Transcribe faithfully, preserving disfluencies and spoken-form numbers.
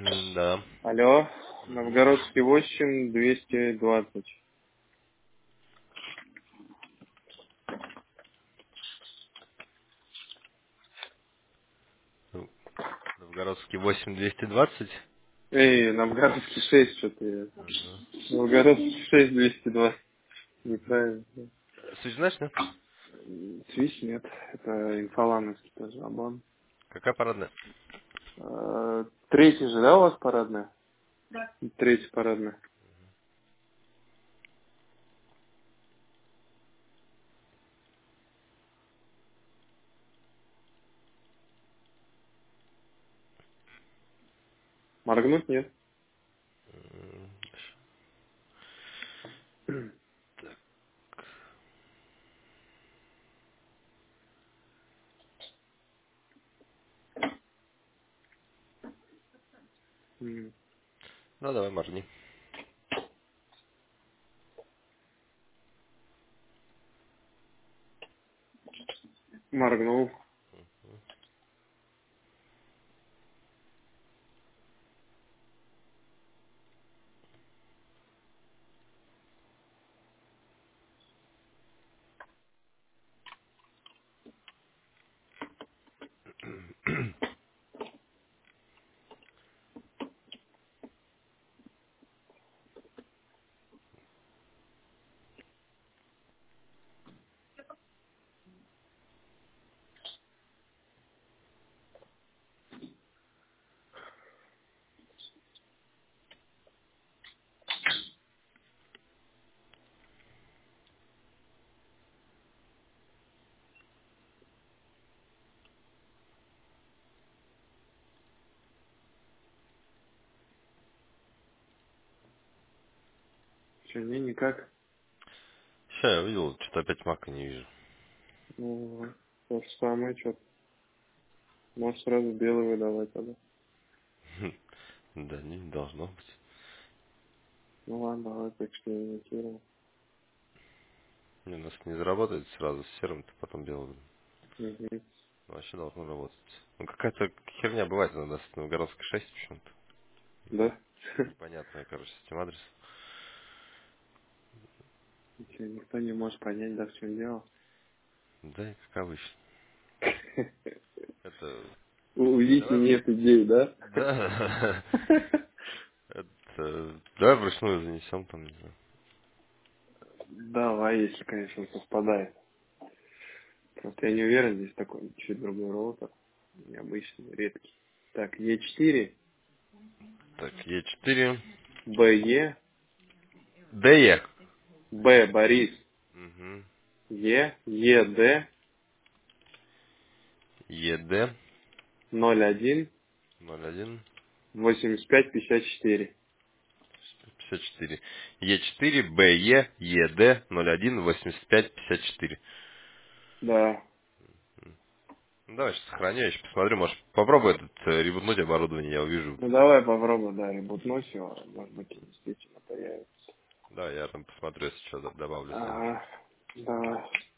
Да. Алло, Мгм. Новгородский восемь, двести двадцать. Ну, Новгородский восемь двести двадцать. Эй, Новгородский шесть, что ты. Ага. Новгородский шесть, двести двадцать. Неправильно. Суть знаешь, да? Свищ нет, это инфолановский тоже обон. Какая парадная? Э, Третий же, да, у вас парадная? Третий парадная. Моргнуть нет? М, М, Ну, давай, моргни. Моргнул. Че, не, никак. Ща я увидел, что-то опять мака не вижу. Ну, то же самое, что. Можешь сразу белый выдавать тогда. Да, не должно быть. Ну ладно, давай так что имитируем. Не, у нас не заработает сразу с серым, то потом белым. Угу. Вообще должно работать. Ну, какая-то херня бывает иногда с Новгородской шесть почему-то. Да? Непонятная, короче, с этим адресом. Ничего, никто не может понять, да, в чем дело. Да, и как обычно. Это... У Не, Вики давай... нет идей, да? Да. Это... Давай вручную занесем там, не знаю. Давай, если, конечно, совпадает. Просто я не уверен, здесь такой чуть другой роутер. Необычный, редкий. Так, Е четыре, Так, Е четыре. БЕ, ДЕ. Б Борис, Угу. Е, ЕД, ЕД ноль один, ноль один восемьдесят пять пятьдесят четыре. пятьдесят четыре. Е четыре, БЕ, ЕД ноль один восемьдесят пять пятьдесят четыре. Да. Ну, давай сейчас сохраню, я еще посмотрю, может попробуй этот э, ребутнуть оборудование, я увижу. Ну давай попробуем, да, ребутнуть его. Может быть, и действительно появится. Да, я там посмотрю, если что, добавлю сам. Ага, давай.